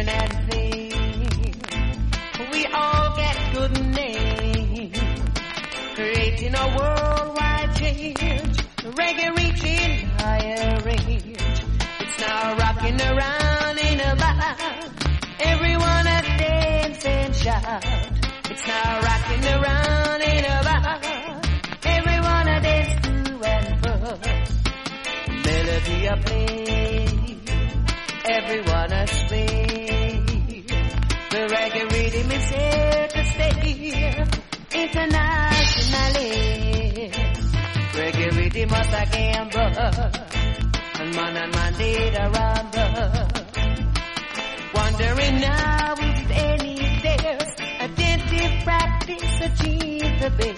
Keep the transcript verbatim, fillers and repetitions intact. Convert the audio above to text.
learn and think. We all get good names, creating a worldwide change. Reggae reaching higher range. It's now rocking around in a bar. Everyone a dance and shout. It's now rocking around in a bar. Everyone a dance to and fro. Melody a play. Everyone a sway. The reggae rhythm is here to stay. Internationally, reggae rhythm was a gamble, and man and man did a rumble. Wondering now if any dares attentive practice achieve the best.